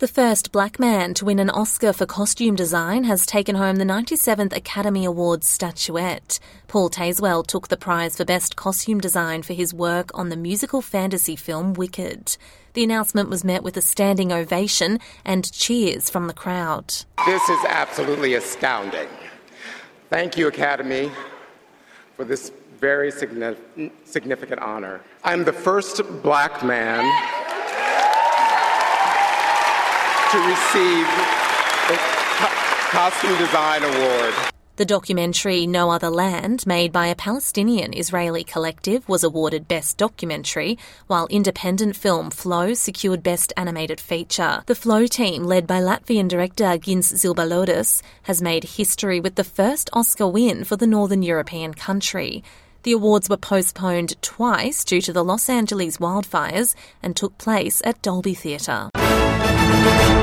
The first black man to win an Oscar for costume design has taken home the 97th Academy Awards statuette. Paul Tazewell took the prize for Best Costume Design for his work on the musical fantasy film Wicked. The announcement was met with a standing ovation and cheers from the crowd. This is absolutely astounding. Thank you, Academy, for this very significant honor. I'm the first black man to receive the Costume Design Award. The documentary No Other Land, made by a Palestinian-Israeli collective, was awarded Best Documentary, while independent film Flow secured Best Animated Feature. The Flow team, led by Latvian director Gins Zilbalodis, has made history with the first Oscar win for the Northern European country. The awards were postponed twice due to the Los Angeles wildfires and took place at Dolby Theatre.